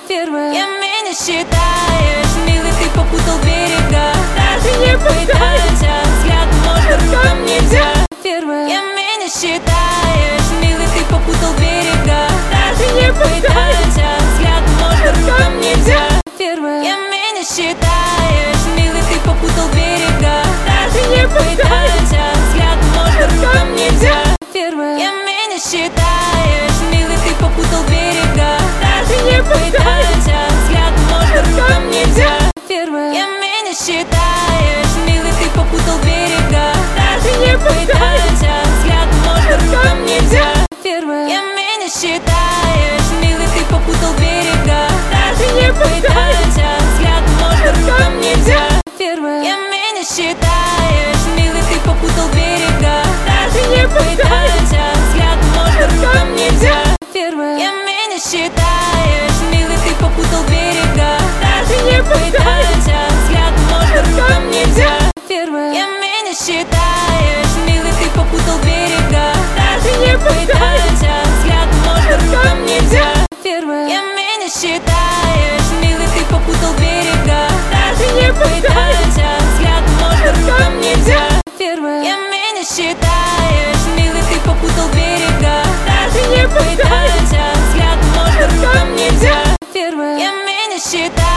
первая. меня считаешь, милый, ты попутал берега. Даже не пытайся, взгляд можно, рукам нельзя. Первая. Меня считаешь, милый, ты попутал берега. Даже не пытайся, взгляд можно, рукам нельзя. Первая. меня считаешь, милый, ты попутал берега. Даже не пытайся, взгляд можно, рукам нельзя. Первая. меня считаешь, милый, ты попутал берега. Даже не пытайся, взгляд можно, рукам нельзя. Первая. меня считаешь, милый, ты попутал берега. Даже не пытайся, взгляд можно, рукам нельзя. Первая. меня считаешь, милый, ты попутал берега. Даже не пытайся, взгляд можно, рукам нельзя. Первая. меня считаешь, милый, ты попутал берега. Даже не пытайся, взгляд можно, рукам нельзя. Первая. меня считаешь, милый, ты попутал берега. Даже не пытайся, взгляд можно, рукам нельзя. Первая. меня считаешь, милый, ты попутал берега. Даже не пытайся, взгляд можно, рукам нельзя. Первая. меня считаешь, милый, ты попутал берега. Даже не пытайся, взгляд можно, рукам нельзя. Первая. меня считаешь, милый, ты попутал берега. Даже не пытайся, взгляд можно, рукам нельзя. Первая. меня считаешь.